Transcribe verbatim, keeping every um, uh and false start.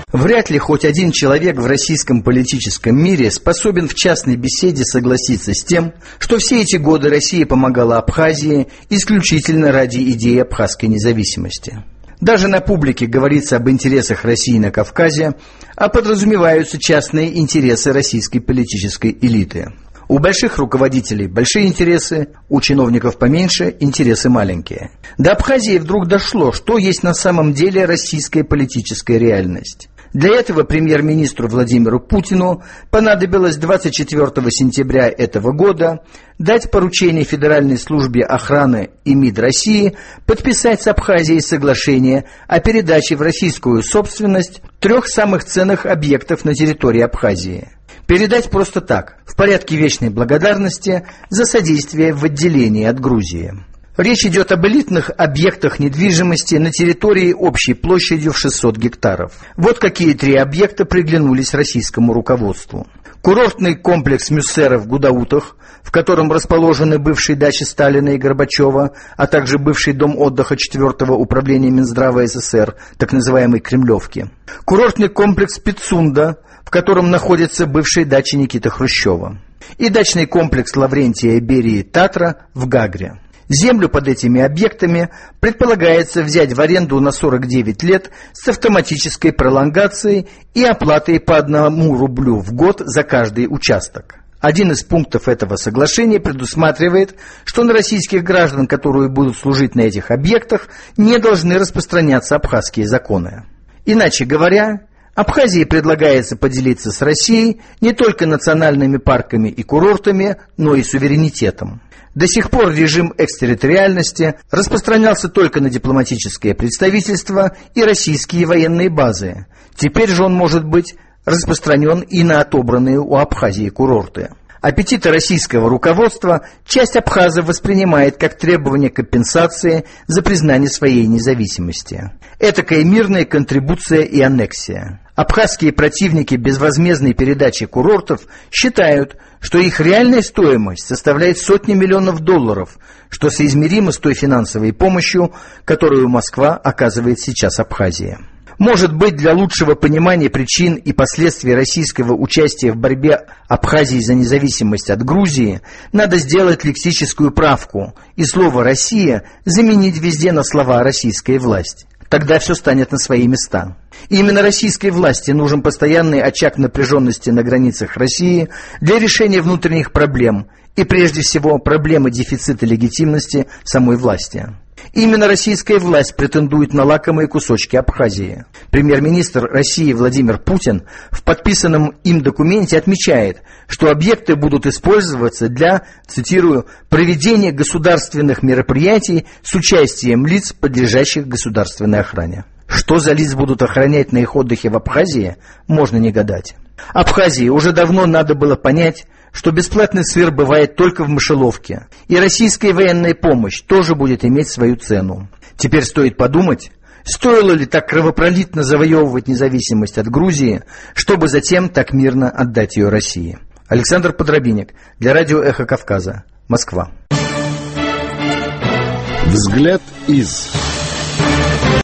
Вряд ли хоть один человек в российском политическом мире способен в частной беседе согласиться с тем, что все эти годы Россия помогала Абхазии исключительно ради идеи абхазской независимости. Даже на публике говорится об интересах России на Кавказе, а подразумеваются частные интересы российской политической элиты. У больших руководителей большие интересы, у чиновников поменьше интересы маленькие. До Абхазии вдруг дошло, что есть на самом деле российская политическая реальность. Для этого премьер-министру Владимиру Путину понадобилось двадцать четвёртого сентября этого года дать поручение Федеральной службе охраны и МИД России подписать с Абхазией соглашение о передаче в российскую собственность трех самых ценных объектов на территории Абхазии. Передать просто так, в порядке вечной благодарности за содействие в отделении от Грузии. Речь идет об элитных объектах недвижимости на территории общей площадью в шестьсот гектаров. Вот какие три объекта приглянулись российскому руководству. Курортный комплекс Мюссера в Гудаутах, в котором расположены бывшие дачи Сталина и Горбачева, а также бывший дом отдыха четвёртого управления Минздрава СССР, так называемой Кремлевки. Курортный комплекс Пицунда, в котором находятся бывшие дачи Никиты Хрущева. И дачный комплекс Лаврентия Берии Татра в Гагре. Землю под этими объектами предполагается взять в аренду на сорок девять лет с автоматической пролонгацией и оплатой по одному рублю в год за каждый участок. Один из пунктов этого соглашения предусматривает, что на российских граждан, которые будут служить на этих объектах, не должны распространяться абхазские законы. Иначе говоря, Абхазии предлагается поделиться с Россией не только национальными парками и курортами, но и суверенитетом. До сих пор режим экстерриториальности распространялся только на дипломатическое представительство и российские военные базы. Теперь же он может быть распространен и на отобранные у Абхазии курорты. Аппетиты российского руководства часть абхазов воспринимает как требование компенсации за признание своей независимости. Этакая мирная контрибуция и аннексия. Абхазские противники безвозмездной передачи курортов считают, что их реальная стоимость составляет сотни миллионов долларов, что соизмеримо с той финансовой помощью, которую Москва оказывает сейчас Абхазии. Может быть, для лучшего понимания причин и последствий российского участия в борьбе Абхазии за независимость от Грузии надо сделать лексическую правку и слово «Россия» заменить везде на слова «российская власть». Тогда все станет на свои места. И именно российской власти нужен постоянный очаг напряженности на границах России для решения внутренних проблем и прежде всего проблемы дефицита легитимности самой власти. Именно российская власть претендует на лакомые кусочки Абхазии. Премьер-министр России Владимир Путин в подписанном им документе отмечает, что объекты будут использоваться для, цитирую, «проведения государственных мероприятий с участием лиц, подлежащих государственной охране». Что за лиц будут охранять на их отдыхе в Абхазии, можно не гадать. Абхазии уже давно надо было понять, что бесплатный сыр бывает только в мышеловке, и российская военная помощь тоже будет иметь свою цену. Теперь стоит подумать, стоило ли так кровопролитно завоевывать независимость от Грузии, чтобы затем так мирно отдать ее России. Александр Подробинник, для радио «Эхо Кавказа», Москва. Взгляд из...